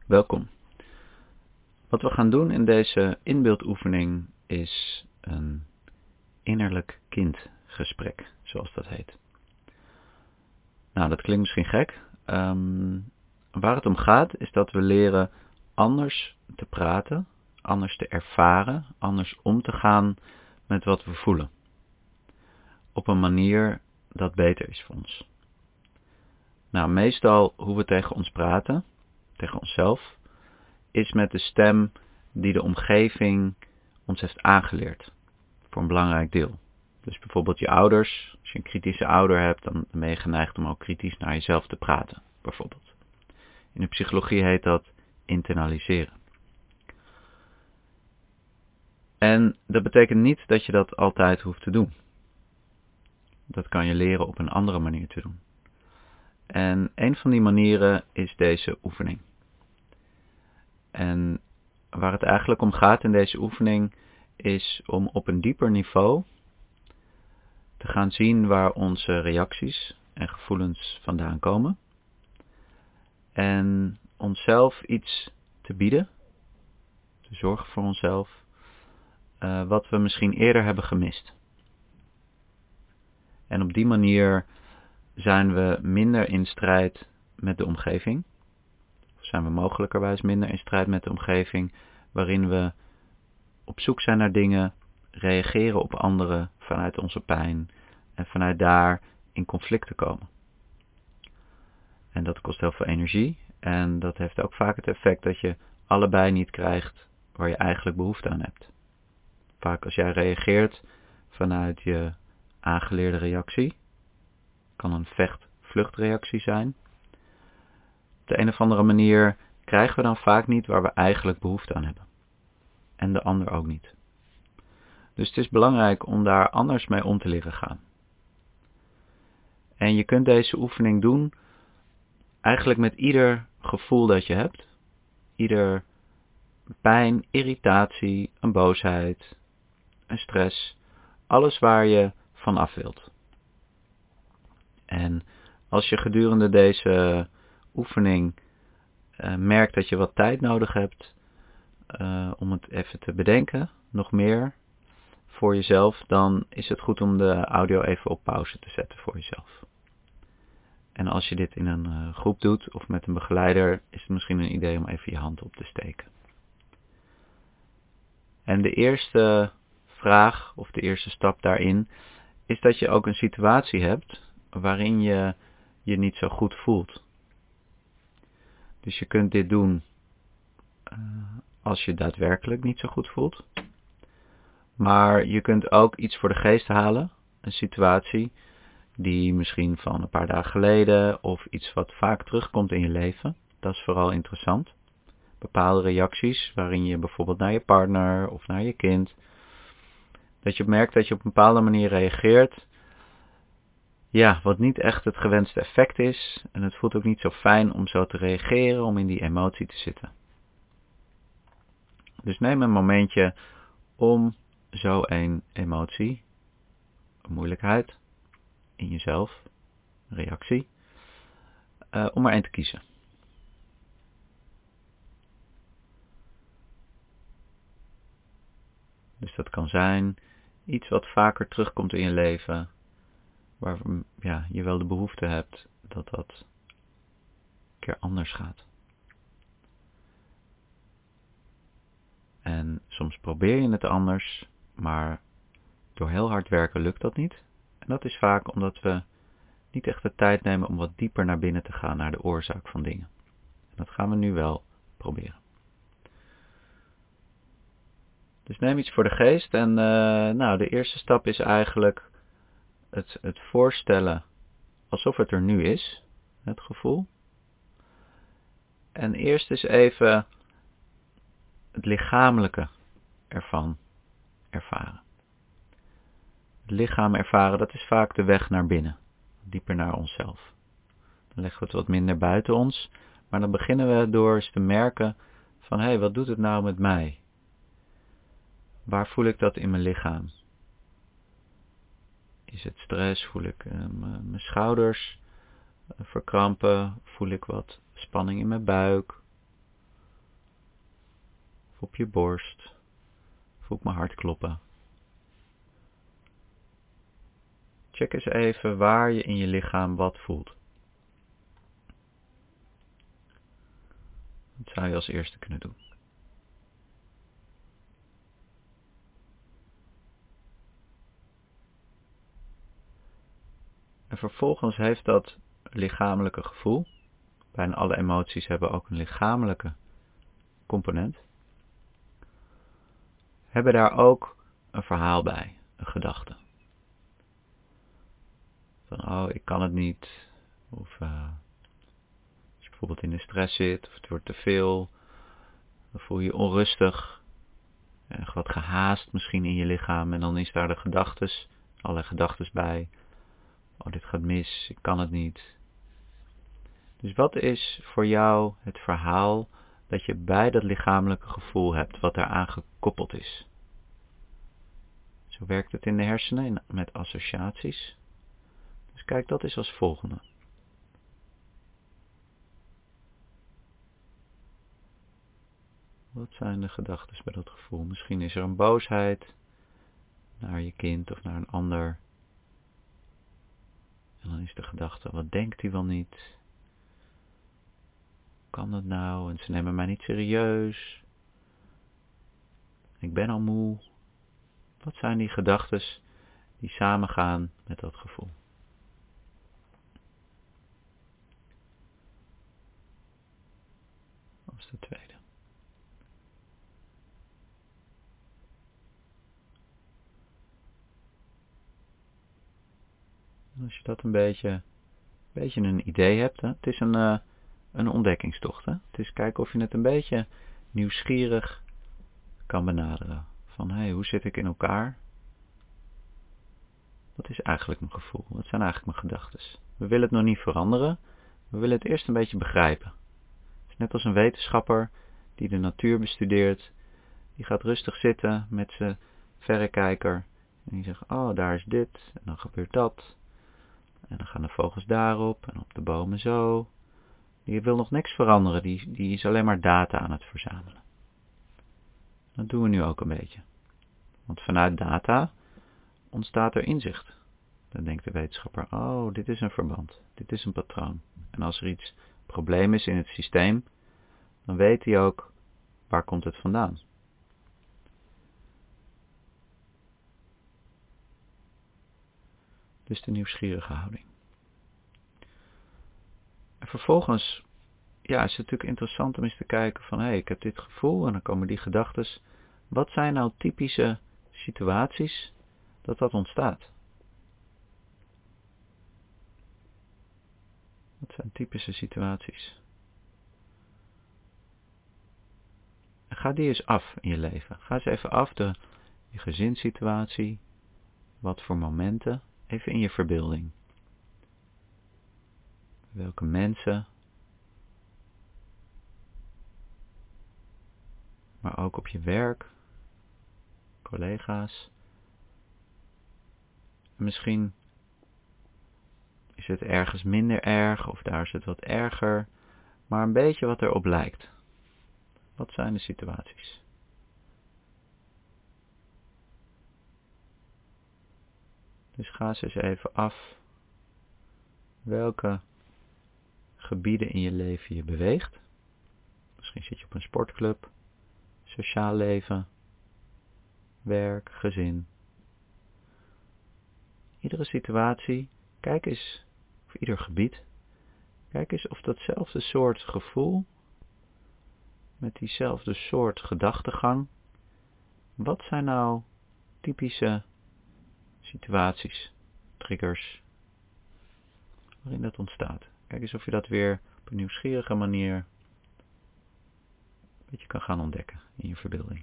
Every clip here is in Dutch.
Welkom. Wat we gaan doen in deze inbeeldoefening is een innerlijk kindgesprek, zoals dat heet. Nou, dat klinkt misschien gek. Waar het om gaat is dat we leren anders te praten, anders te ervaren, anders om te gaan met wat we voelen. Op een manier dat beter is voor ons. Nou, meestal hoe we tegen ons praten, tegen onszelf, is met de stem die de omgeving ons heeft aangeleerd. Voor een belangrijk deel. Dus bijvoorbeeld je ouders. Als je een kritische ouder hebt, dan ben je geneigd om ook kritisch naar jezelf te praten. Bijvoorbeeld. In de psychologie heet dat internaliseren. En dat betekent niet dat je dat altijd hoeft te doen. Dat kan je leren op een andere manier te doen. En een van die manieren is deze oefening. En waar het eigenlijk om gaat in deze oefening is om op een dieper niveau te gaan zien waar onze reacties en gevoelens vandaan komen. En onszelf iets te bieden, te zorgen voor onszelf, wat we misschien eerder hebben gemist. En op die manier zijn we minder in strijd met de omgeving. Of zijn we mogelijkerwijs minder in strijd met de omgeving, waarin we op zoek zijn naar dingen, reageren op anderen vanuit onze pijn en vanuit daar in conflict te komen. En dat kost heel veel energie en dat heeft ook vaak het effect dat je allebei niet krijgt waar je eigenlijk behoefte aan hebt. Vaak als jij reageert vanuit je aangeleerde reactie, kan een vecht-vluchtreactie zijn. Op de een of andere manier krijgen we dan vaak niet waar we eigenlijk behoefte aan hebben. En de ander ook niet. Dus het is belangrijk om daar anders mee om te leren gaan. En je kunt deze oefening doen eigenlijk met ieder gevoel dat je hebt. Ieder pijn, irritatie, een boosheid, een stress. Alles waar je van af wilt. En als je gedurende deze oefening merkt dat je wat tijd nodig hebt om het even te bedenken, nog meer voor jezelf, dan is het goed om de audio even op pauze te zetten voor jezelf. En als je dit in een groep doet of met een begeleider, is het misschien een idee om even je hand op te steken. En de eerste vraag of de eerste stap daarin is dat je ook een situatie hebt waarin je je niet zo goed voelt. Dus je kunt dit doen als je daadwerkelijk niet zo goed voelt. Maar je kunt ook iets voor de geest halen, een situatie die misschien van een paar dagen geleden of iets wat vaak terugkomt in je leven. Dat is vooral interessant. Bepaalde reacties waarin je bijvoorbeeld naar je partner of naar je kind, dat je merkt dat je op een bepaalde manier reageert, ja, wat niet echt het gewenste effect is. En het voelt ook niet zo fijn om zo te reageren, om in die emotie te zitten. Dus neem een momentje om zo een emotie, een moeilijkheid in jezelf, een reactie, om er één te kiezen. Dus dat kan zijn iets wat vaker terugkomt in je leven, waar je wel de behoefte hebt dat dat een keer anders gaat. En soms probeer je het anders, maar door heel hard werken lukt dat niet. En dat is vaak omdat we niet echt de tijd nemen om wat dieper naar binnen te gaan, naar de oorzaak van dingen. En dat gaan we nu wel proberen. Dus neem iets voor de geest en de eerste stap is eigenlijk het voorstellen alsof het er nu is, het gevoel. En eerst eens even het lichamelijke ervan ervaren. Het lichaam ervaren, dat is vaak de weg naar binnen, dieper naar onszelf. Dan leggen we het wat minder buiten ons, maar dan beginnen we door eens te merken van, hé, wat doet het nou met mij? Waar voel ik dat in mijn lichaam? Is het stress? Voel ik mijn schouders verkrampen? Voel ik wat spanning in mijn buik? Of op je borst. Voel ik mijn hart kloppen. Check eens even waar je in je lichaam wat voelt. Dat zou je als eerste kunnen doen. En vervolgens heeft dat lichamelijke gevoel, bijna alle emoties hebben ook een lichamelijke component, hebben daar ook een verhaal bij, een gedachte. Van, oh, ik kan het niet. Of als je bijvoorbeeld in de stress zit, of het wordt te veel, dan voel je je onrustig. En wat gehaast misschien in je lichaam. En dan is daar de gedachtes, allerlei gedachtes bij. Oh, dit gaat mis, ik kan het niet. Dus wat is voor jou het verhaal dat je bij dat lichamelijke gevoel hebt, wat daaraan gekoppeld is? Zo werkt het in de hersenen met associaties. Dus kijk dat eens als volgende. Wat zijn de gedachten bij dat gevoel? Misschien is er een boosheid naar je kind of naar een ander. En dan is de gedachte, wat denkt hij wel niet? Kan dat nou? En ze nemen mij niet serieus. Ik ben al moe. Wat zijn die gedachten die samengaan met dat gevoel? Dat is de tweede. En als je dat een beetje een idee hebt, hè? Het is een ontdekkingstocht. Hè? Het is kijken of je het een beetje nieuwsgierig kan benaderen. Van, hey, hoe zit ik in elkaar? Wat is eigenlijk mijn gevoel? Wat zijn eigenlijk mijn gedachten? We willen het nog niet veranderen. We willen het eerst een beetje begrijpen. Het is net als een wetenschapper die de natuur bestudeert. Die gaat rustig zitten met zijn verrekijker. En die zegt, oh, daar is dit. En dan gebeurt dat. En dan gaan de vogels daarop. En op de bomen zo. Die wil nog niks veranderen. Die is alleen maar data aan het verzamelen. Dat doen we nu ook een beetje. Want vanuit data ontstaat er inzicht. Dan denkt de wetenschapper, oh, dit is een verband. Dit is een patroon. En als er iets probleem is in het systeem, dan weet hij ook, waar komt het vandaan? Dus de nieuwsgierige houding. En vervolgens, ja, is het natuurlijk interessant om eens te kijken van, ik heb dit gevoel en dan komen die gedachten. Wat zijn nou typische situaties dat ontstaat? Wat zijn typische situaties? En ga die eens af in je leven. Ga eens even af je gezinssituatie. Wat voor momenten? Even in je verbeelding. Welke mensen? Maar ook op je werk. Collega's. En misschien is het ergens minder erg of daar is het wat erger. Maar een beetje wat erop lijkt. Wat zijn de situaties? Dus ga eens even af welke gebieden in je leven je beweegt. Misschien zit je op een sportclub, sociaal leven, werk, gezin. Iedere situatie, kijk eens, of ieder gebied, kijk eens of datzelfde soort gevoel, met diezelfde soort gedachtegang, wat zijn nou typische situaties, triggers, waarin dat ontstaat. Kijk eens of je dat weer op een nieuwsgierige manier een beetje kan gaan ontdekken in je verbeelding.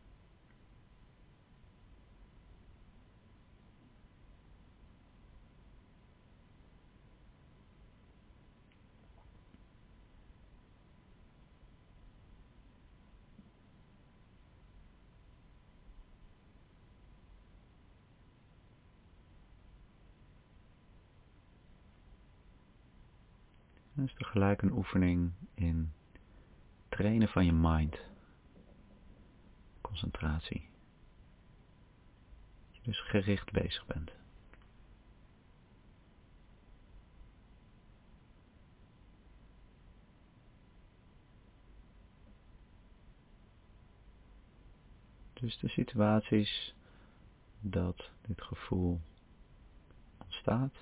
Dat is tegelijk een oefening in trainen van je mind. concentratie. Dat je dus gericht bezig bent. Dus de situaties dat dit gevoel ontstaat.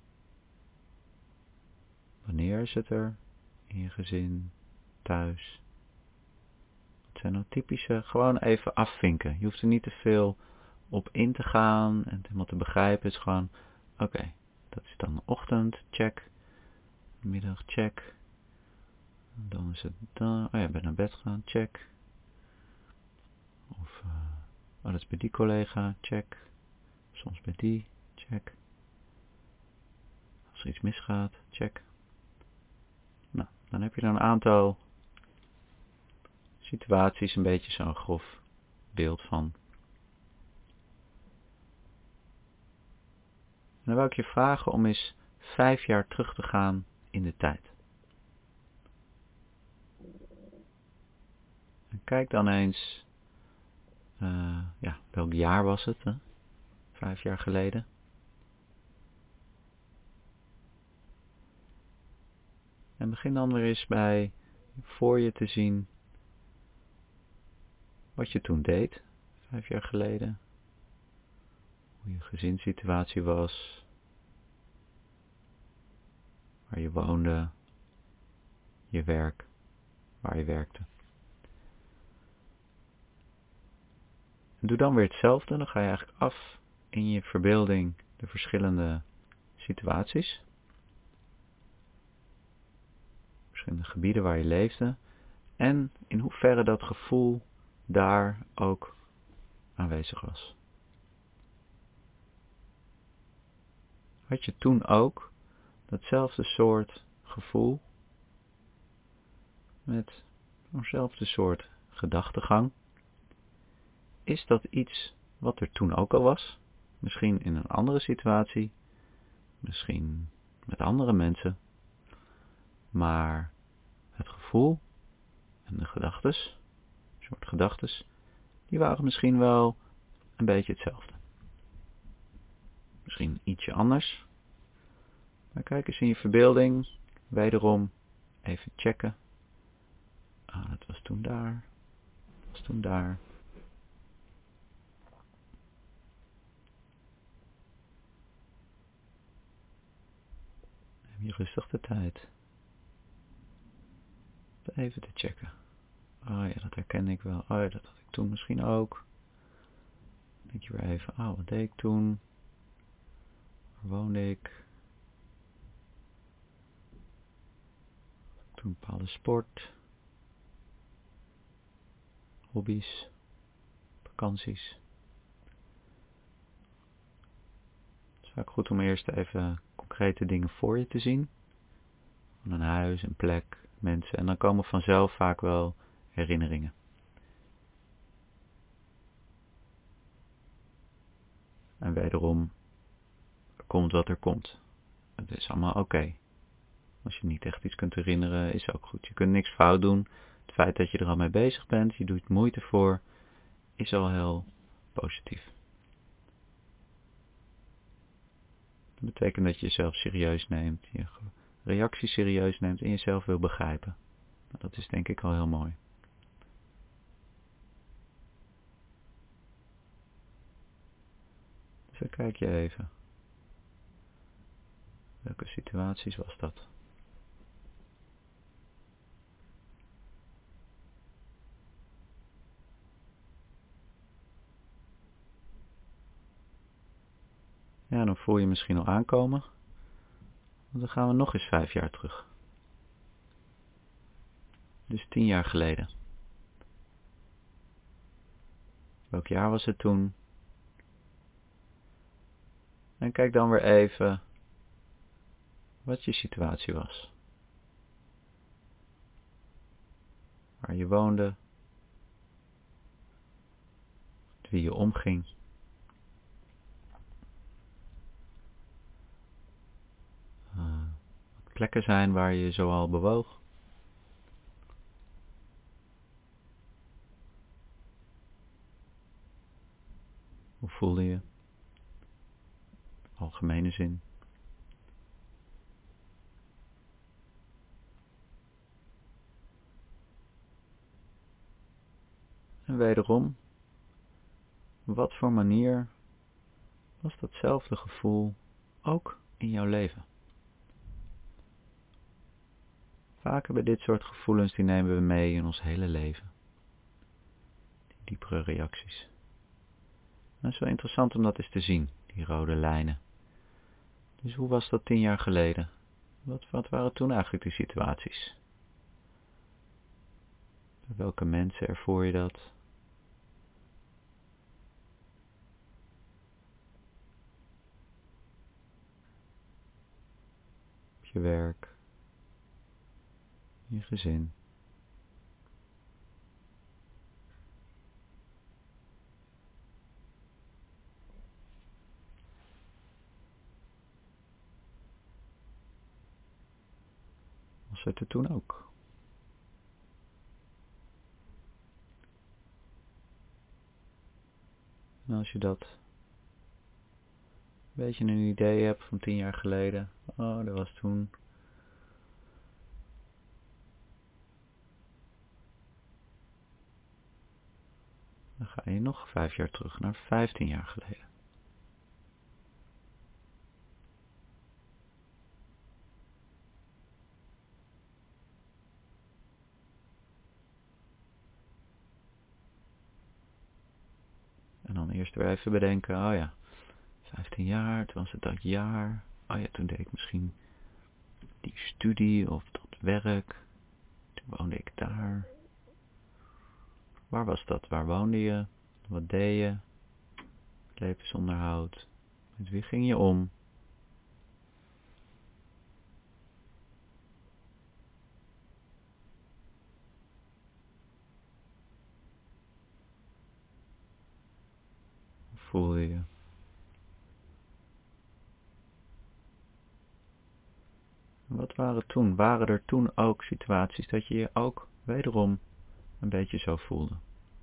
Wanneer is het er? In je gezin, thuis. Het zijn nou typische, gewoon even afvinken. Je hoeft er niet te veel op in te gaan en het helemaal te begrijpen. Het is gewoon, oké, dat is dan ochtend, check. Middag, check. Dan is het dan, oh ja, ik ben naar bed gegaan, check. Of, dat is bij die collega, check. Soms bij die, check. Als er iets misgaat, check. Nou, dan heb je dan een aantal situaties, een beetje zo'n grof beeld van. En dan wil ik je vragen om eens 5 jaar terug te gaan in de tijd. En kijk dan eens, welk jaar was het, hè? 5 jaar geleden. En begin dan weer eens bij voor je te zien wat je toen deed, 5 jaar geleden. Hoe je gezinssituatie was. Waar je woonde. Je werk. Waar je werkte. En doe dan weer hetzelfde. Dan ga je eigenlijk af in je verbeelding de verschillende situaties. Verschillende gebieden waar je leefde. En in hoeverre dat gevoel daar ook aanwezig was. Had je toen ook datzelfde soort gevoel met eenzelfde soort gedachtegang? Is dat iets wat er toen ook al was? Misschien in een andere situatie, misschien met andere mensen, maar het gevoel en de gedachtes, soort gedachtes, die waren misschien wel een beetje hetzelfde. Misschien ietsje anders. Maar kijk eens in je verbeelding, wederom even checken. Het was toen daar, het was toen daar. Neem je rustig de tijd. Even te checken. Oh ja, dat herken ik wel. Oh ja, dat had ik toen misschien ook. Denk je weer even, wat deed ik toen? Waar woonde ik? Toen een bepaalde sport. Hobby's. Vakanties. Het is vaak goed om eerst even concrete dingen voor je te zien. Van een huis, een plek, mensen. En dan komen vanzelf vaak wel herinneringen. En wederom, er komt wat er komt. Het is allemaal oké. Als je niet echt iets kunt herinneren, is ook goed. Je kunt niks fout doen. Het feit dat je er al mee bezig bent, je doet moeite voor, is al heel positief. Dat betekent dat je jezelf serieus neemt, je reactie serieus neemt en jezelf wil begrijpen. Dat is denk ik al heel mooi. Dus dan kijk je even. Welke situaties was dat? Ja, dan voel je misschien al aankomen. Want dan gaan we nog eens 5 jaar terug. Dus 10 jaar geleden. Welk jaar was het toen? En kijk dan weer even wat je situatie was. Waar je woonde. Met wie je omging. Wat plekken zijn waar je zoal bewoog. Hoe voelde je? Algemene zin. En wederom, op wat voor manier was datzelfde gevoel ook in jouw leven? Vaak hebben dit soort gevoelens, die nemen we mee in ons hele leven. Die diepere reacties. En het is wel interessant om dat eens te zien, die rode lijnen. Dus hoe was dat 10 jaar geleden? Wat waren toen eigenlijk de situaties? Bij welke mensen ervoor je dat? Op je werk? In je gezin? Was het er toen ook? En als je dat een beetje een idee hebt van 10 jaar geleden. Oh, dat was toen. Dan ga je nog 5 jaar terug naar 15 jaar geleden. En dan eerst weer even bedenken, oh ja, 15 jaar, toen was het dat jaar. Oh ja, toen deed ik misschien die studie of dat werk. Toen woonde ik daar. Waar was dat? Waar woonde je? Wat deed je? Levensonderhoud. Met wie ging je om? Hoe voelde je? Wat waren er toen ook situaties dat je je ook wederom een beetje zo voelde?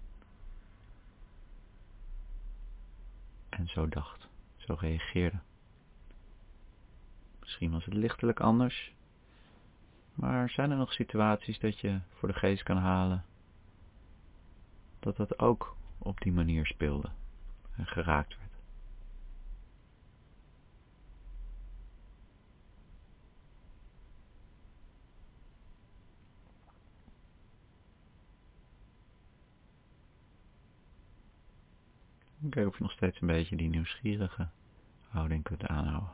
En zo dacht, zo reageerde. Misschien was het lichtelijk anders, maar zijn er nog situaties dat je voor de geest kan halen dat dat ook op die manier speelde en geraakt werd? Kijk of je nog steeds een beetje die nieuwsgierige houding kunt aanhouden.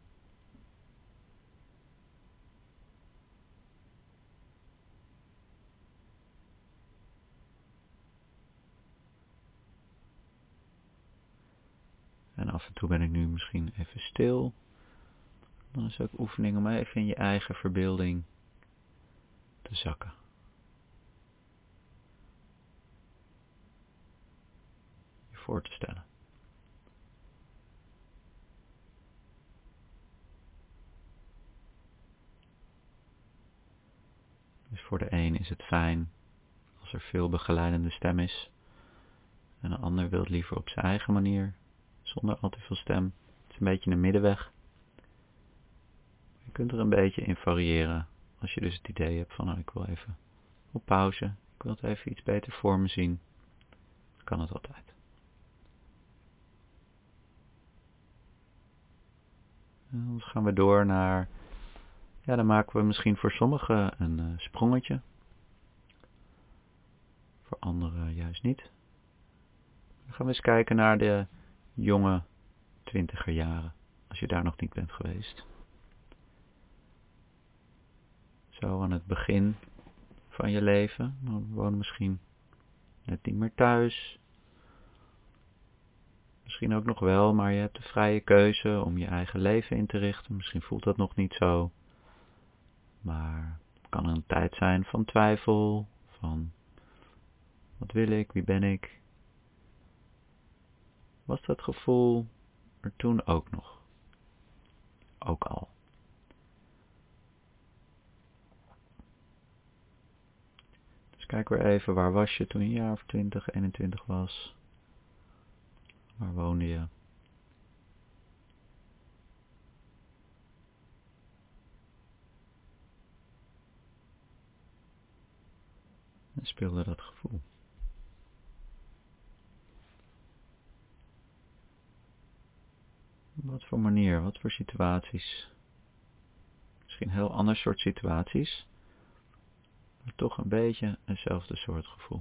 En af en toe ben ik nu misschien even stil. Dan is het ook oefening om even in je eigen verbeelding te zakken. Je voor te stellen. Dus voor de een is het fijn als er veel begeleidende stem is. En een ander wil het liever op zijn eigen manier, zonder al te veel stem. Het is een beetje een middenweg. Je kunt er een beetje in variëren. Als je dus het idee hebt van, nou, ik wil even op pauze. Ik wil het even iets beter voor me zien. Dan kan het altijd. En dan gaan we door naar, ja, dan maken we misschien voor sommigen een sprongetje. Voor anderen juist niet. Dan gaan we eens kijken naar de jonge 20er jaren. Als je daar nog niet bent geweest. Zo aan het begin van je leven. Dan woon je misschien net niet meer thuis. Misschien ook nog wel, maar je hebt de vrije keuze om je eigen leven in te richten. Misschien voelt dat nog niet zo. Maar het kan een tijd zijn van twijfel. Van wat wil ik, wie ben ik? Was dat gevoel er toen ook nog? Ook al. Dus kijk weer even, waar was je toen je een jaar of 20, 21 was? Waar woonde je? En speelde dat gevoel. Op wat voor manier, wat voor situaties? Misschien een heel ander soort situaties, maar toch een beetje eenzelfde soort gevoel.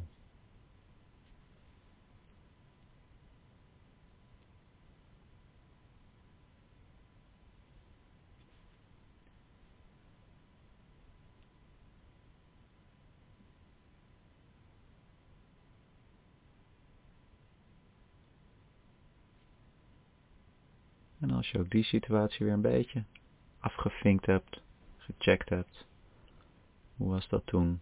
En als je ook die situatie weer een beetje afgevinkt hebt, gecheckt hebt, hoe was dat toen?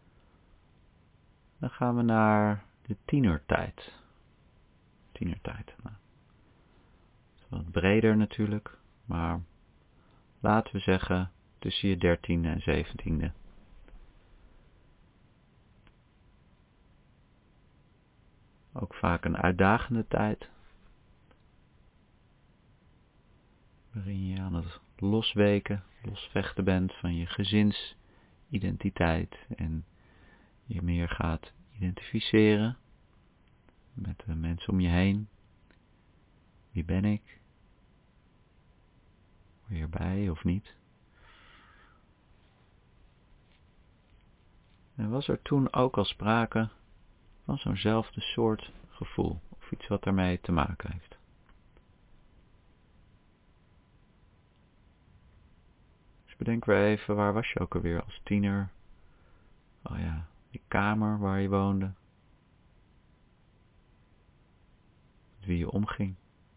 Dan gaan we naar de tienertijd. Tienertijd, nou, dat is wat breder natuurlijk, maar laten we zeggen tussen je 13e en 17e. Ook vaak een uitdagende tijd, waarin je aan het losvechten bent van je gezinsidentiteit en je meer gaat identificeren met de mensen om je heen. Wie ben ik? Hoor je erbij of niet? En was er toen ook al sprake van zo'nzelfde soort gevoel of iets wat daarmee te maken heeft? Dus bedenk weer even, waar was je ook alweer als tiener? Oh ja, die kamer waar je woonde. Met wie je omging.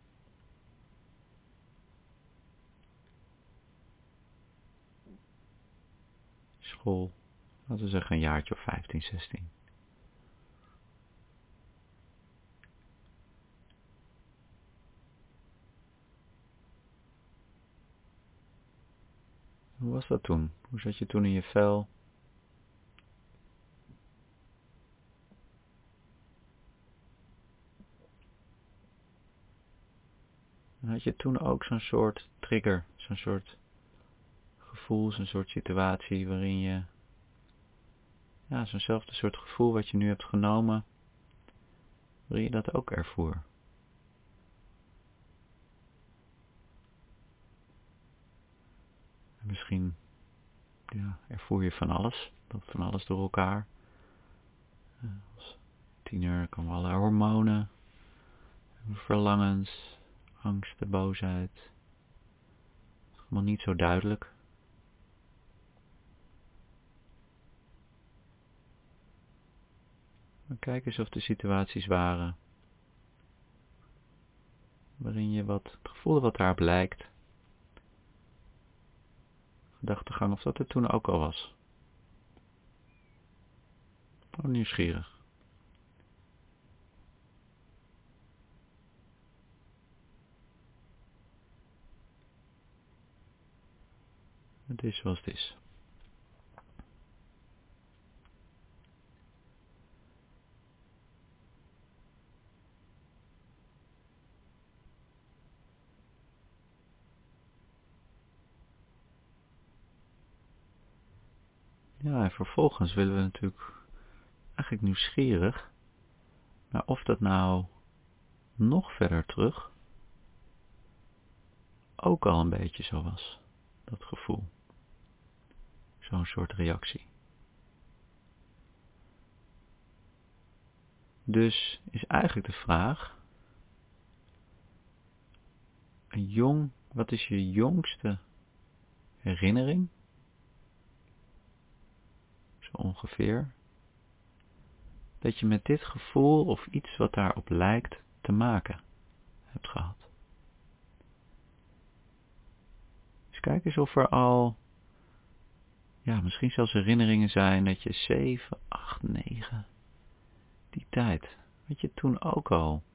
School, laten we zeggen een jaartje of 15, 16. Hoe was dat toen? Hoe zat je toen in je vel? En had je toen ook zo'n soort trigger, zo'n soort gevoel, zo'n soort situatie waarin je, ja, zo'nzelfde soort gevoel wat je nu hebt genomen, waarin je dat ook ervoer? En misschien, ja, ervoer je van alles, dat van alles door elkaar. Als tiener komen alle hormonen, verlangens, angsten, boosheid. Allemaal niet zo duidelijk. Maar kijk eens of er situaties waren waarin je het gevoel wat daarop lijkt, gedachtegang, of dat er toen ook al was. Oh, nieuwsgierig. Het is zoals het is. Ja, en vervolgens willen we natuurlijk eigenlijk nieuwsgierig naar of dat nou nog verder terug ook al een beetje zo was. Dat gevoel. Zo'n soort reactie. Dus is eigenlijk de vraag, wat is je jongste herinnering? Zo ongeveer. Dat je met dit gevoel of iets wat daarop lijkt te maken hebt gehad. Dus kijk eens of er al, ja, misschien zelfs herinneringen zijn dat je 7, 8, 9, die tijd, weet je toen ook al,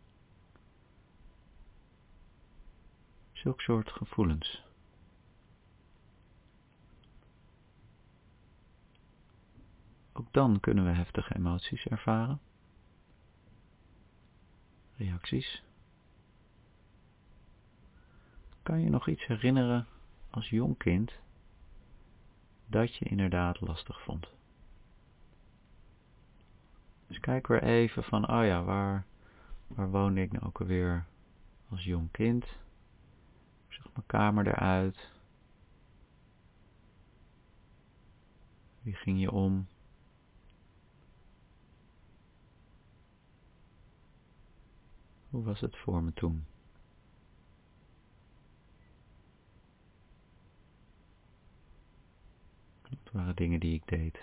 zulk soort gevoelens. Ook dan kunnen we heftige emoties ervaren, reacties. Kan je nog iets herinneren als jong kind dat je inderdaad lastig vond? Dus kijk weer even van, oh ja, waar woonde ik nou ook alweer als jong kind? Hoe zag mijn kamer eruit? Wie ging je om? Hoe was het voor me toen? Wat waren dingen die ik deed?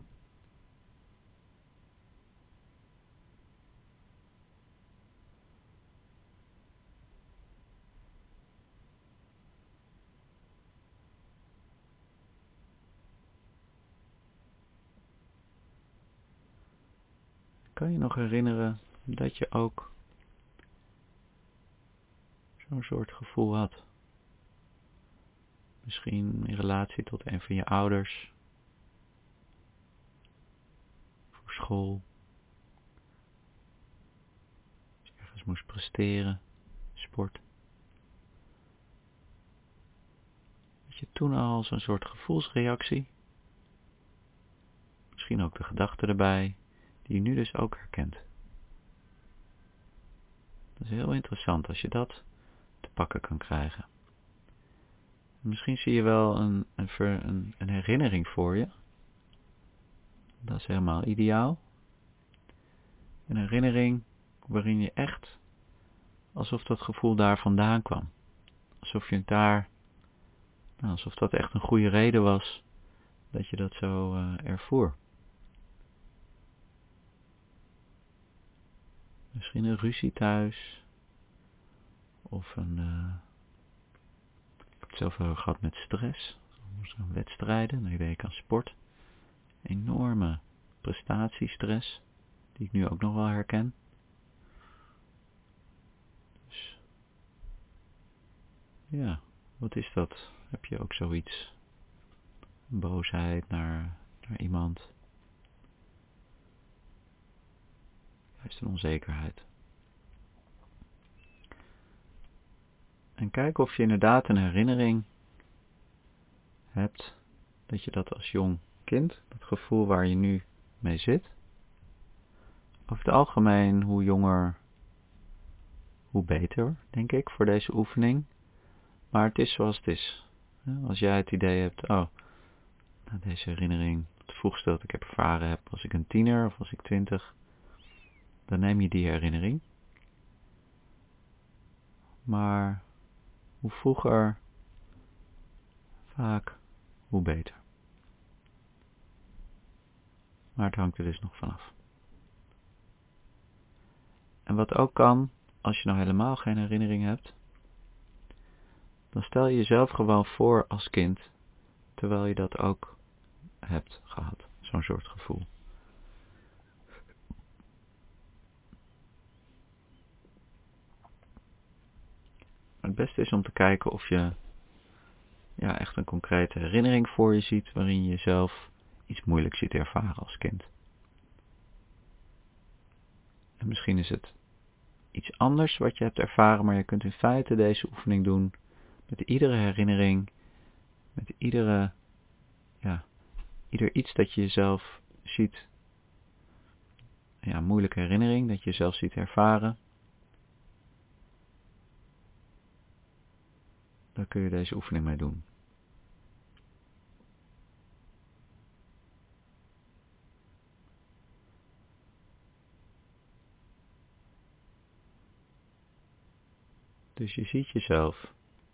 Kan je nog herinneren dat je ook zo'n soort gevoel had? Misschien in relatie tot een van je ouders, voor school, als je ergens moest presteren, sport. Dat je toen al zo'n soort gevoelsreactie, misschien ook de gedachte erbij, die je nu dus ook herkent. Dat is heel interessant als je dat te pakken kan krijgen. Misschien zie je wel een herinnering voor je. Dat is helemaal ideaal. Een herinnering waarin je echt, alsof dat gevoel daar vandaan kwam. Alsof je het daar, alsof dat echt een goede reden was dat je dat zo ervoer. Misschien een ruzie thuis. Of ik heb het zelf wel gehad met stress. Zo'n wedstrijden, dan deed ik aan sport. Enorme prestatiestress, die ik nu ook nog wel herken. Dus, ja, wat is dat? Heb je ook zoiets? Een boosheid naar iemand? Juist een onzekerheid. En kijk of je inderdaad een herinnering hebt dat je dat als jong kind, dat gevoel waar je nu mee zit. Over het algemeen, hoe jonger, hoe beter, denk ik, voor deze oefening. Maar het is zoals het is. Als jij het idee hebt, deze herinnering, het vroegste dat ik heb ervaren heb, als ik een 10er of als ik 20, dan neem je die herinnering. Maar hoe vroeger, vaak, hoe beter. Maar het hangt er dus nog vanaf. En wat ook kan, als je nou helemaal geen herinnering hebt, dan stel je jezelf gewoon voor als kind, terwijl je dat ook hebt gehad, zo'n soort gevoel. Het beste is om te kijken of je echt een concrete herinnering voor je ziet, waarin je jezelf iets moeilijks ziet ervaren als kind. En misschien is het iets anders wat je hebt ervaren, maar je kunt in feite deze oefening doen met iedere herinnering, met ieder iets dat je jezelf ziet, moeilijke herinnering, dat je jezelf ziet ervaren. Daar kun je deze oefening mee doen. Dus je ziet jezelf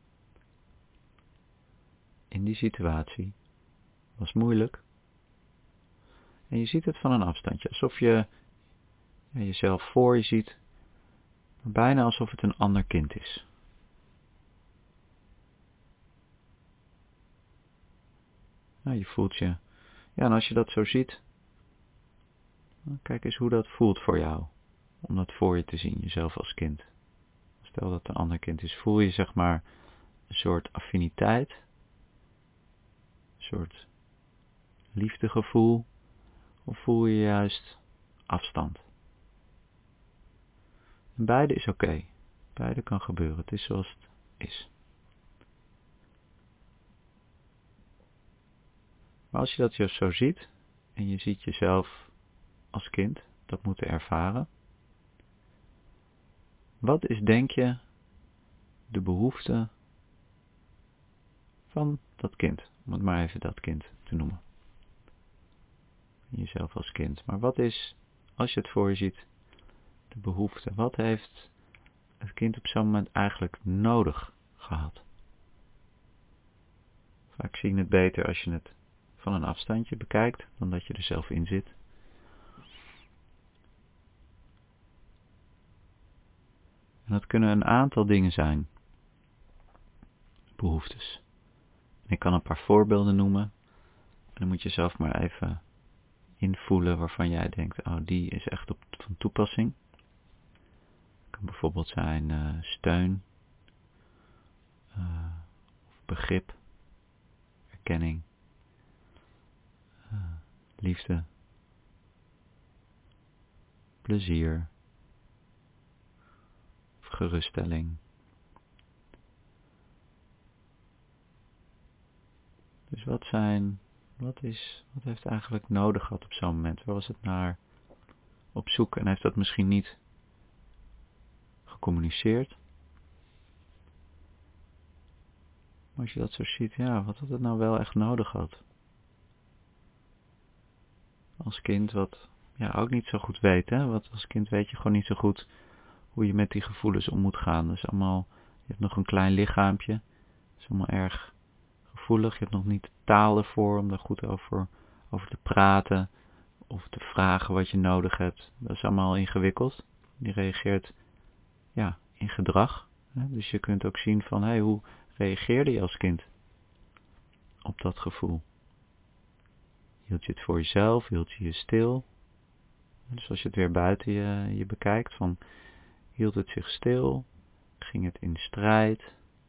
in die situatie, was moeilijk. En je ziet het van een afstandje, alsof je jezelf voor je ziet, maar bijna alsof het een ander kind is. Je voelt je, en als je dat zo ziet, kijk eens hoe dat voelt voor jou, om dat voor je te zien, jezelf als kind. Stel dat het een ander kind is, voel je zeg maar een soort affiniteit, een soort liefdegevoel, of voel je juist afstand? En beide is oké. Beide kan gebeuren, het is zoals het is. Maar als je dat dus zo ziet, en je ziet jezelf als kind dat moeten ervaren, wat is, denk je, de behoefte van dat kind? Om het maar even dat kind te noemen. Jezelf als kind. Maar wat is, als je het voor je ziet, de behoefte? Wat heeft het kind op zo'n moment eigenlijk nodig gehad? Vaak zie je het beter als je het van een afstandje bekijkt, dan dat je er zelf in zit. En dat kunnen een aantal dingen zijn. Behoeftes. Ik kan een paar voorbeelden noemen. En dan moet je zelf maar even invoelen waarvan jij denkt, oh, die is echt van toepassing. Het kan bijvoorbeeld zijn steun, begrip, erkenning, liefde, plezier, of geruststelling. Dus wat heeft eigenlijk nodig gehad op zo'n moment? Waar was het naar op zoek en heeft dat misschien niet gecommuniceerd? Maar als je dat zo ziet, ja, wat had het nou wel echt nodig gehad? Als kind wat ook niet zo goed weet, hè? Want als kind weet je gewoon niet zo goed hoe je met die gevoelens om moet gaan. Dus allemaal, je hebt nog een klein lichaampje, dat is allemaal erg gevoelig. Je hebt nog niet de taal ervoor om daar goed over te praten of te vragen wat je nodig hebt. Dat is allemaal ingewikkeld. Je reageert in gedrag. Hè? Dus je kunt ook zien van, hoe reageerde je als kind op dat gevoel? Hield je het voor jezelf? Hield je je stil? Dus als je het weer buiten je bekijkt, van hield het zich stil? Ging het in strijd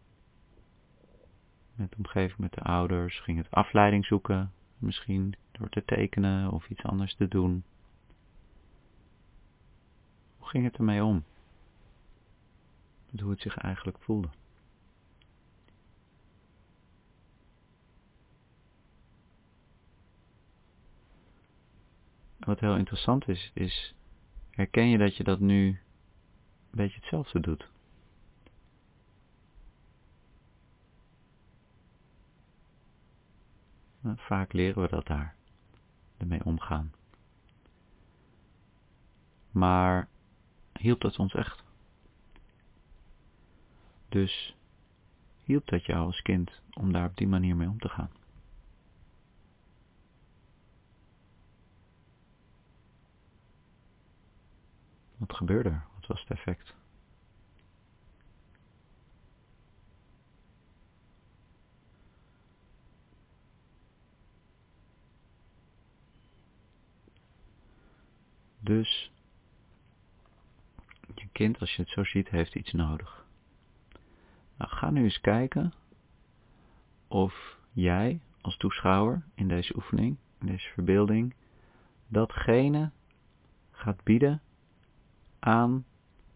met de omgeving, met de ouders? Ging het afleiding zoeken? Misschien door te tekenen of iets anders te doen? Hoe ging het ermee om? Met hoe het zich eigenlijk voelde? Wat heel interessant is, herken je dat je dat nu een beetje hetzelfde doet? Vaak leren we dat daar, ermee omgaan. Maar hielp dat ons echt? Dus hielp dat jou als kind om daar op die manier mee om te gaan? Wat gebeurde er? Wat was het effect? Dus je kind, als je het zo ziet, heeft iets nodig. Nou, ga nu eens kijken of jij als toeschouwer in deze oefening, in deze verbeelding, datgene gaat bieden aan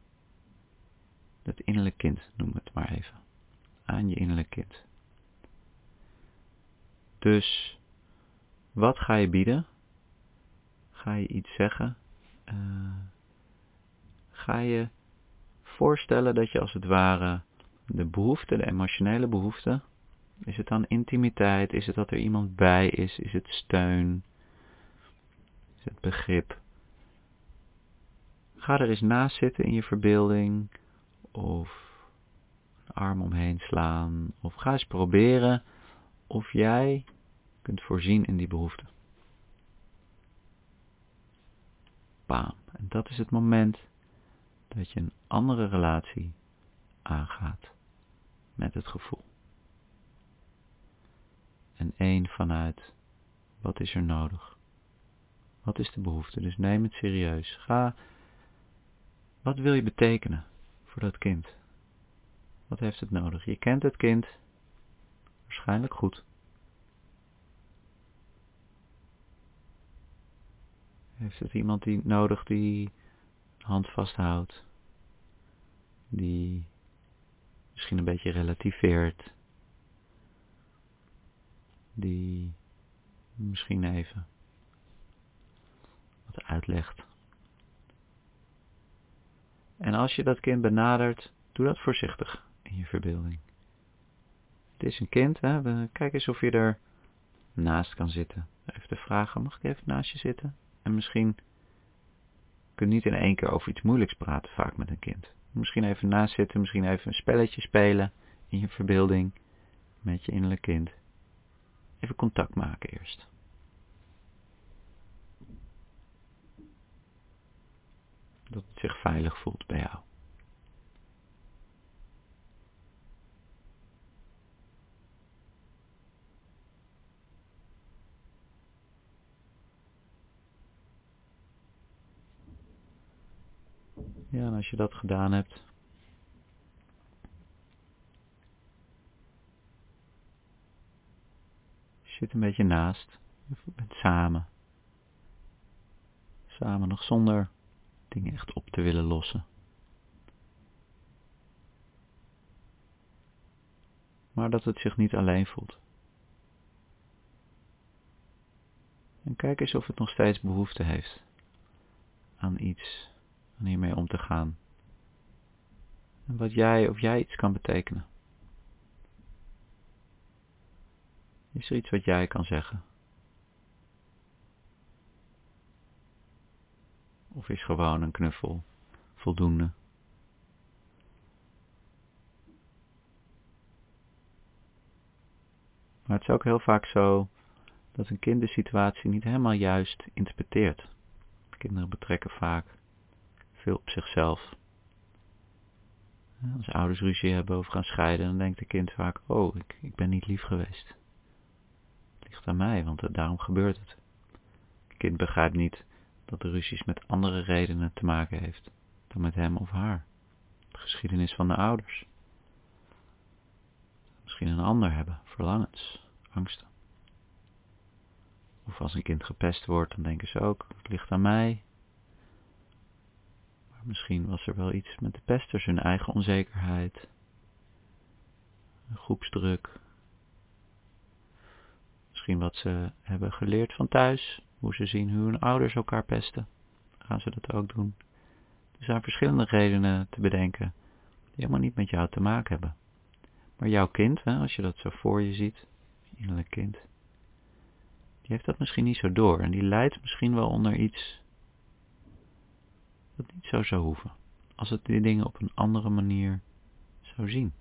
het innerlijk kind, noem het maar even. Aan je innerlijk kind. Dus wat ga je bieden? Ga je iets zeggen? Ga je voorstellen dat je als het ware de behoefte, de emotionele behoefte, is het dan intimiteit? Is het dat er iemand bij is? Is het steun? Is het begrip? Ga er eens naast zitten in je verbeelding, of een arm omheen slaan, of ga eens proberen of jij kunt voorzien in die behoefte. Bam. En dat is het moment dat je een andere relatie aangaat met het gevoel. En één vanuit, wat is er nodig? Wat is de behoefte? Dus neem het serieus. Wat wil je betekenen voor dat kind? Wat heeft het nodig? Je kent het kind waarschijnlijk goed. Heeft het iemand nodig die hand vasthoudt? Die misschien een beetje relativeert? Die Misschien even wat uitlegt. En als je dat kind benadert, doe dat voorzichtig in je verbeelding. Het is een kind, hè? Kijk eens of je er naast kan zitten. Even de vragen, mag ik even naast je zitten? En misschien kun je niet in één keer over iets moeilijks praten, vaak met een kind. Misschien even naast zitten, misschien even een spelletje spelen in je verbeelding met je innerlijk kind. Even contact maken eerst. Dat het zich veilig voelt bij jou. Ja, en als je dat gedaan hebt, zit een beetje naast. Je bent samen. Samen nog zonder dingen echt op te willen lossen. Maar dat het zich niet alleen voelt. En kijk eens of het nog steeds behoefte heeft aan iets, aan hiermee om te gaan. En of jij iets kan betekenen. Is er iets wat jij kan zeggen? Of is gewoon een knuffel voldoende? Maar het is ook heel vaak zo dat een kind de situatie niet helemaal juist interpreteert. Kinderen betrekken vaak veel op zichzelf. Als ouders ruzie hebben of gaan scheiden, dan denkt een kind vaak, oh, ik ben niet lief geweest. Het ligt aan mij, want daarom gebeurt het. Het kind begrijpt niet dat de ruzies met andere redenen te maken heeft dan met hem of haar. De geschiedenis van de ouders. Misschien een ander hebben, verlangens, angsten. Of als een kind gepest wordt, dan denken ze ook, het ligt aan mij. Maar misschien was er wel iets met de pesters, hun eigen onzekerheid, een groepsdruk. Misschien wat ze hebben geleerd van thuis, hoe ze zien hoe hun ouders elkaar pesten. Gaan ze dat ook doen? Er zijn verschillende redenen te bedenken die helemaal niet met jou te maken hebben. Maar jouw kind, als je dat zo voor je ziet, je innerlijk kind, die heeft dat misschien niet zo door. En die lijdt misschien wel onder iets dat niet zo zou hoeven. Als het die dingen op een andere manier zou zien.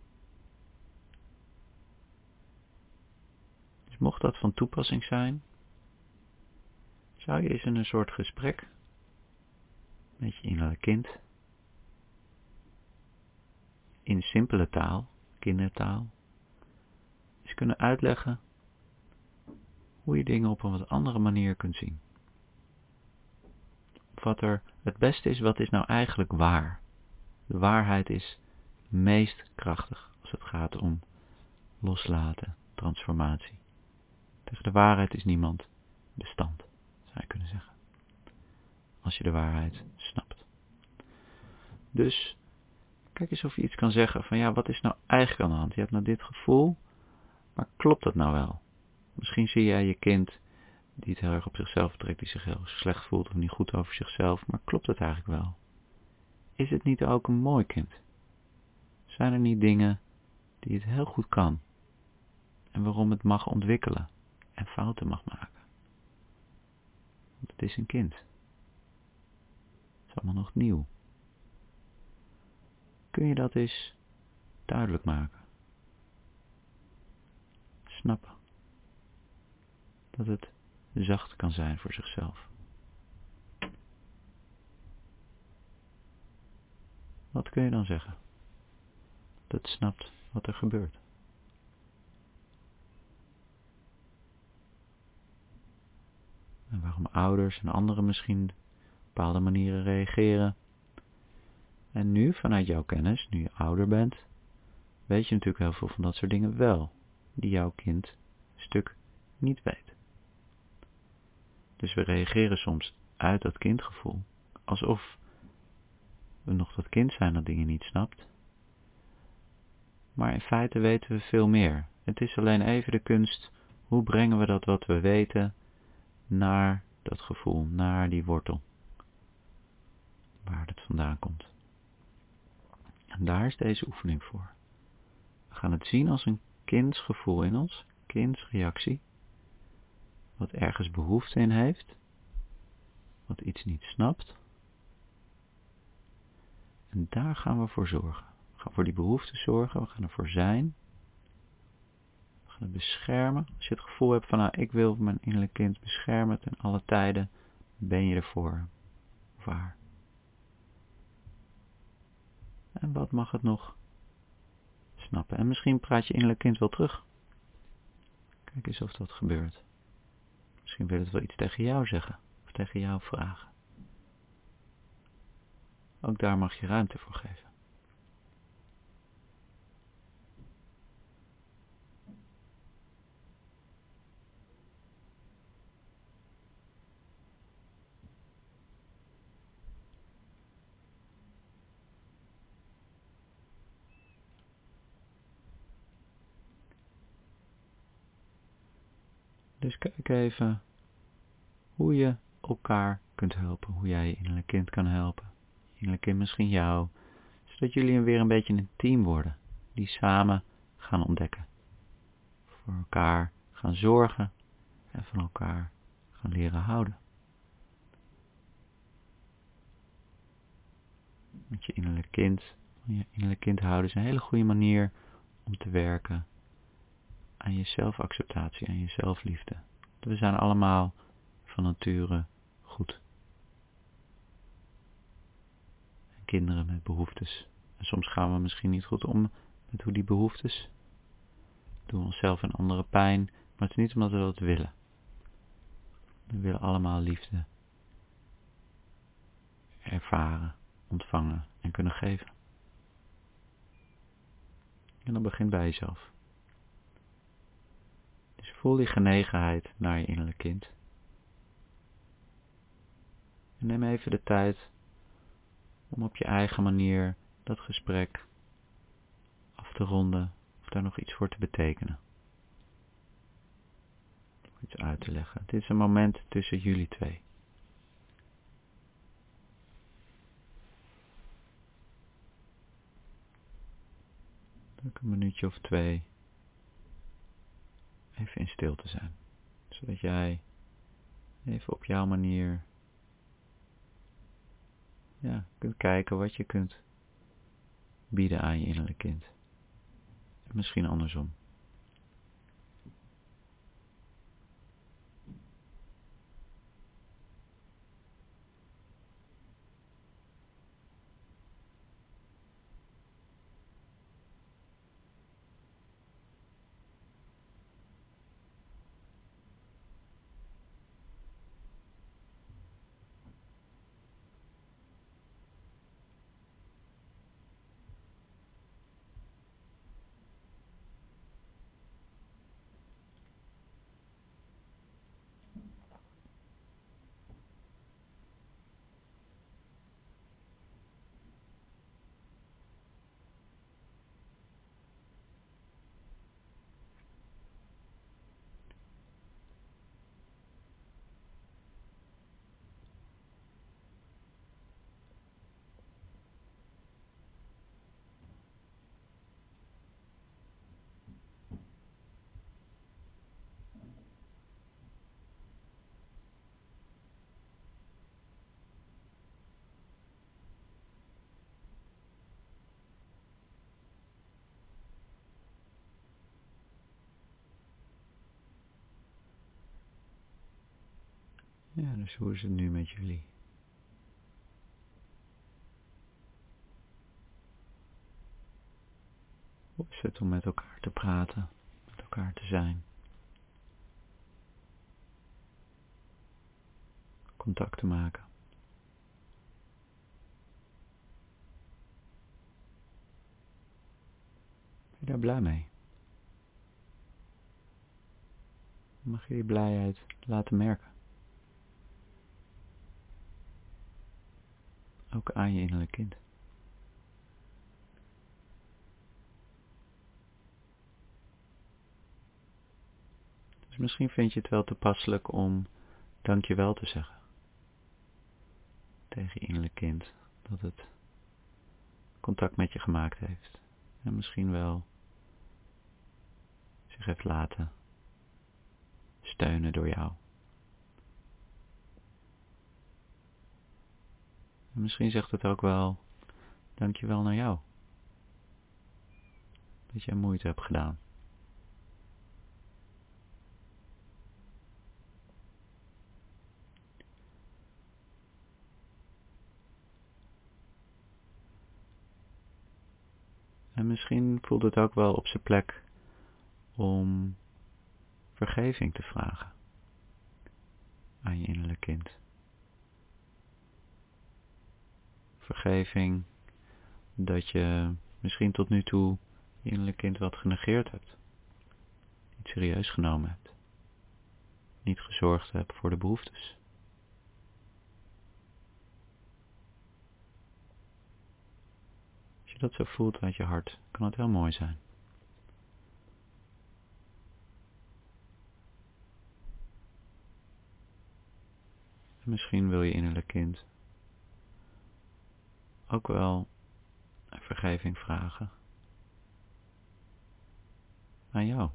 Dus mocht dat van toepassing zijn, zou je eens in een soort gesprek met je innerlijk kind, in simpele taal, kindertaal, eens kunnen uitleggen hoe je dingen op een wat andere manier kunt zien. Of wat er het beste is, wat is nou eigenlijk waar? De waarheid is meest krachtig als het gaat om loslaten, transformatie. Tegen de waarheid is niemand bestand, zou je kunnen zeggen. Als je de waarheid snapt. Dus kijk eens of je iets kan zeggen van ja, wat is nou eigenlijk aan de hand? Je hebt nou dit gevoel, maar klopt dat nou wel? Misschien zie jij je kind die het heel erg op zichzelf betrekt, die zich heel slecht voelt of niet goed over zichzelf, maar klopt het eigenlijk wel? Is het niet ook een mooi kind? Zijn er niet dingen die het heel goed kan en waarom het mag ontwikkelen en fouten mag maken? Want het is een kind. Het is allemaal nog nieuw. Kun je dat eens duidelijk maken? Snappen dat het zacht kan zijn voor zichzelf. Wat kun je dan zeggen? Dat het snapt wat er gebeurt. En waarom ouders en anderen misschien op bepaalde manieren reageren. En nu, vanuit jouw kennis, nu je ouder bent, weet je natuurlijk heel veel van dat soort dingen wel, die jouw kind een stuk niet weet. Dus we reageren soms uit dat kindgevoel, alsof we nog dat kind zijn dat dingen niet snapt. Maar in feite weten we veel meer. Het is alleen even de kunst, hoe brengen we dat wat we weten naar dat gevoel, naar die wortel, waar het vandaan komt. En daar is deze oefening voor. We gaan het zien als een kindsgevoel in ons, kindsreactie, wat ergens behoefte in heeft, wat iets niet snapt. En daar gaan we voor zorgen. We gaan voor die behoefte zorgen, we gaan ervoor zijn. We gaan het beschermen. Als je het gevoel hebt van, ik wil mijn innerlijk kind beschermen ten alle tijden, ben je ervoor of haar. En wat mag het nog snappen? En misschien praat je innerlijk kind wel terug. Kijk eens of dat gebeurt. Misschien wil het wel iets tegen jou zeggen of tegen jou vragen. Ook daar mag je ruimte voor geven. Dus kijk even hoe je elkaar kunt helpen, hoe jij je innerlijk kind kan helpen. Je innerlijk kind misschien jou, zodat jullie weer een beetje een team worden, die samen gaan ontdekken. Voor elkaar gaan zorgen en van elkaar gaan leren houden. Met je innerlijk kind, van je innerlijk kind houden is een hele goede manier om te werken aan je zelfacceptatie, aan je zelfliefde. We zijn allemaal van nature goed. En kinderen met behoeftes. En soms gaan we misschien niet goed om met hoe die behoeftes. Doen onszelf en anderen pijn, maar het is niet omdat we dat willen. We willen allemaal liefde ervaren, ontvangen en kunnen geven. En dat begint bij jezelf. Dus voel die genegenheid naar je innerlijk kind. En neem even de tijd om op je eigen manier dat gesprek af te ronden of daar nog iets voor te betekenen. Of iets uit te leggen. Dit is een moment tussen jullie twee. Ook een minuutje of 2 even in stilte zijn. Zodat jij even op jouw manier kunt kijken wat je kunt bieden aan je innerlijk kind. En misschien andersom. Ja, dus hoe is het nu met jullie? Hoe is het om met elkaar te praten, met elkaar te zijn? Contact te maken. Ben je daar blij mee? Mag je die blijheid laten merken? Ook aan je innerlijk kind. Dus misschien vind je het wel toepasselijk om dankjewel te zeggen tegen je innerlijk kind, dat het contact met je gemaakt heeft. En misschien wel zich heeft laten steunen door jou. En misschien zegt het ook wel, dankjewel naar jou. Dat jij moeite hebt gedaan. En misschien voelt het ook wel op zijn plek om vergeving te vragen aan je innerlijk kind. Vergeving dat je misschien tot nu toe je innerlijk kind wat genegeerd hebt. Niet serieus genomen hebt. Niet gezorgd hebt voor de behoeftes. Als je dat zo voelt uit je hart, kan het heel mooi zijn. En misschien wil je innerlijk kind ook wel vergeving vragen aan jou.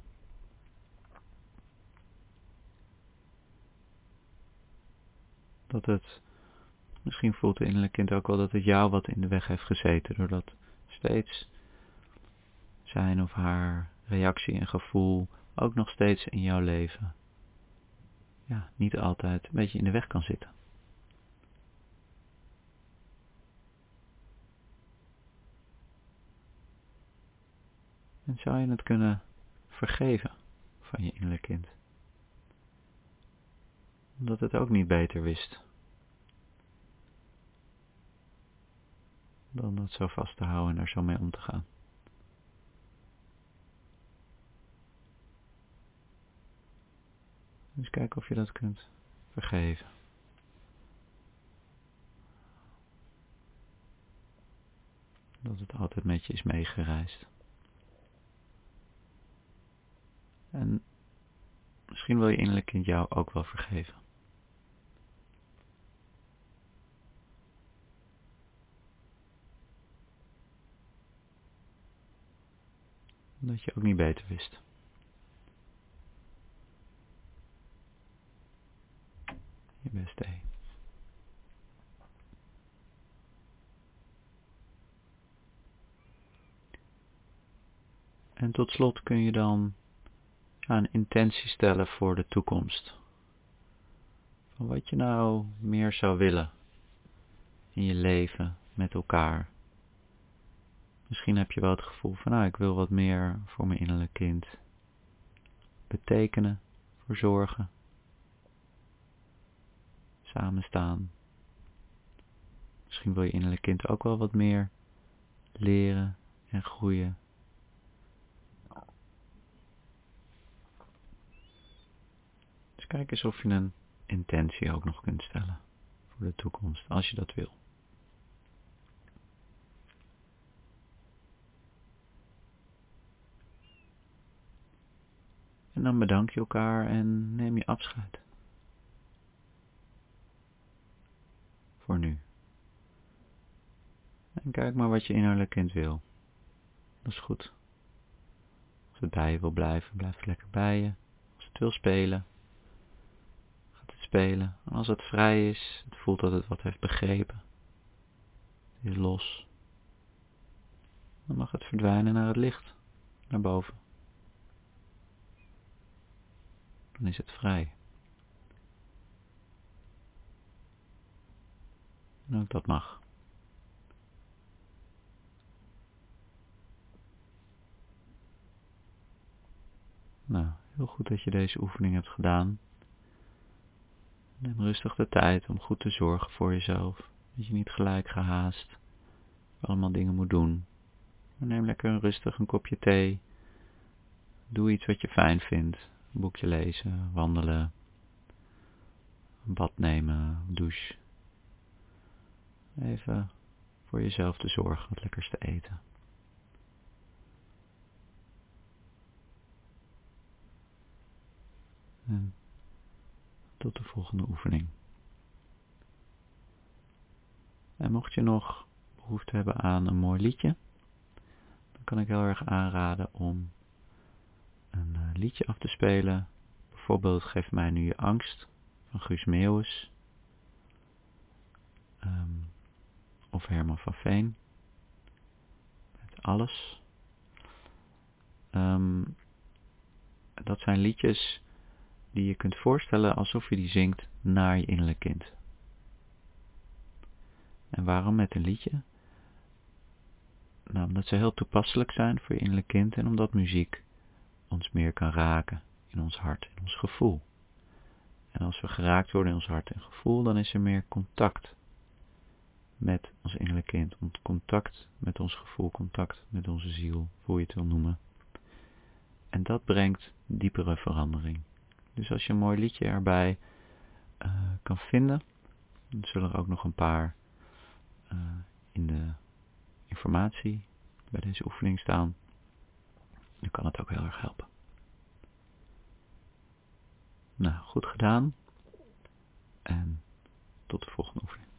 Dat het, misschien voelt de innerlijk kind ook wel dat het jou wat in de weg heeft gezeten, doordat steeds zijn of haar reactie en gevoel ook nog steeds in jouw leven, niet altijd een beetje in de weg kan zitten. En zou je het kunnen vergeven van je innerlijk kind? Omdat het ook niet beter wist dan dat zo vast te houden en er zo mee om te gaan. Dus kijk of je dat kunt vergeven. Dat het altijd met je is meegereisd. En misschien wil je innerlijk kind jou ook wel vergeven. Dat je ook niet beter wist. Je best deed. En tot slot kun je dan een intentie stellen voor de toekomst. Van wat je nou meer zou willen in je leven met elkaar. Misschien heb je wel het gevoel van, ik wil wat meer voor mijn innerlijk kind betekenen, voor zorgen, samen staan. Misschien wil je innerlijk kind ook wel wat meer leren en groeien. Dus kijk eens of je een intentie ook nog kunt stellen voor de toekomst, als je dat wil. En dan bedank je elkaar en neem je afscheid. Voor nu. En kijk maar wat je innerlijk kind wil. Dat is goed. Als het bij je wil blijven, blijft het lekker bij je. Als het wil spelen, gaat het spelen. En als het vrij is, het voelt dat het wat heeft begrepen, het is los, dan mag het verdwijnen naar het licht, naar boven. Dan is het vrij. En ook dat mag. Nou, heel goed dat je deze oefening hebt gedaan. Neem rustig de tijd om goed te zorgen voor jezelf. Dat je niet gelijk gehaast allemaal dingen moet doen. Maar neem lekker rustig een kopje thee. Doe iets wat je fijn vindt. Een boekje lezen, wandelen, een bad nemen, douche. Even voor jezelf te zorgen, wat lekkers te eten. En tot de volgende oefening. En mocht je nog behoefte hebben aan een mooi liedje, dan kan ik heel erg aanraden om een liedje af te spelen. Bijvoorbeeld Geef mij nu je angst van Guus Meeuwis. Of Herman van Veen. Met Alles. Dat zijn liedjes die je kunt voorstellen alsof je die zingt naar je innerlijk kind. En waarom met een liedje? Nou, omdat ze heel toepasselijk zijn voor je innerlijk kind en omdat muziek ons meer kan raken in ons hart, in ons gevoel. En als we geraakt worden in ons hart en gevoel, dan is er meer contact met ons innerlijk kind. Contact met ons gevoel, contact met onze ziel, hoe je het wil noemen. En dat brengt diepere verandering. Dus als je een mooi liedje erbij kan vinden, dan zullen er ook nog een paar in de informatie bij deze oefening staan. Dan kan het ook heel erg helpen. Nou, goed gedaan. En tot de volgende oefening.